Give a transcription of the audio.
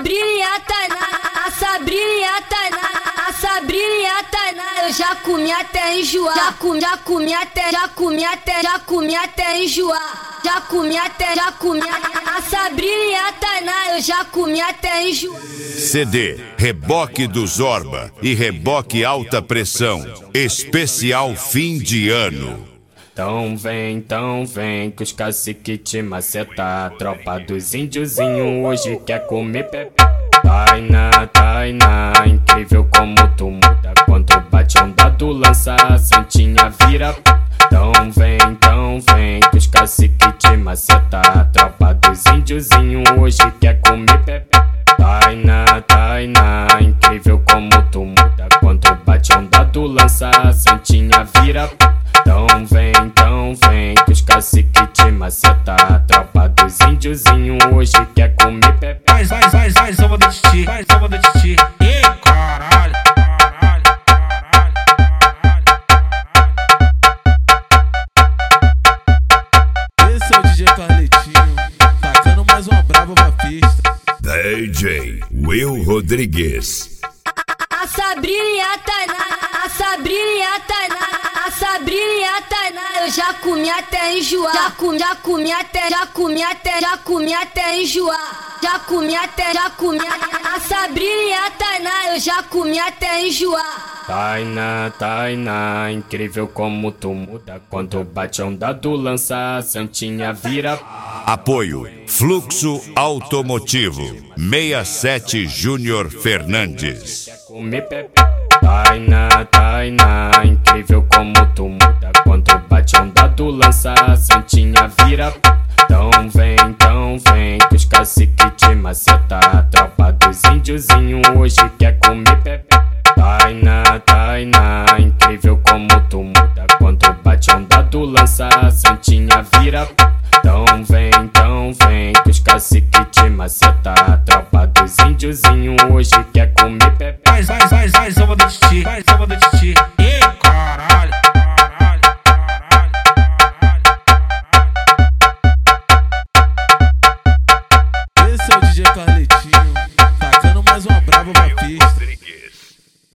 Sabrina Tainá, a Sabrina Tainá, a Sabrina Tainá, eu já comi até enjoar, já comi até enjoar, já comi a Sabrina Tainá, eu já comi até enjoar. CD Reboque do Zorba e Reboque Alta Pressão, especial fim de ano. Então vem, que os cacique te maceta. Tropa dos índiozinho hoje quer comer pepe. Tainá, incrível como tu muda. Quando bate onda do lança, a santinha vira. Então vem, que os cacique te maceta. Tropa dos índiozinho hoje quer comer pepe. Tainá, incrível como tu muda. Quando bate onda do lança, a santinha vira. Então vem, que os cacique te maceta. Tropa dos índiozinho hoje quer comer pepe. Vai, zoma do titi, Ih, caralho. Esse é o DJ Carletinho, tacando mais uma brava pra pista. DJ Will Rodrigues. A Sabrina Tainá, a Sabrina Tainá, a Sabrina Tainá, eu já comi até enjoar, já comi até enjoar, já comi a Sabrina Tainá, eu já comi até enjoar. Tainá, incrível como tu muda. Quando bate onda do lança, a santinha vira. Apoio Fluxo Automotivo 67 Júnior Fernandes. Comer pepe. Tainá, incrível como tu muda. Quando bate onda do lança, a santinha vira. Então vem, que os cacique te maceta. Tropa dos índiozinho hoje quer comer pepe. Tainá, incrível como tu muda. Quando bate onda do lança, a santinha vira. Então vem, que os cacique te maceta. Tropa dos índiozinho hoje quer comer pepe. Vai, zoma do titi, Ih,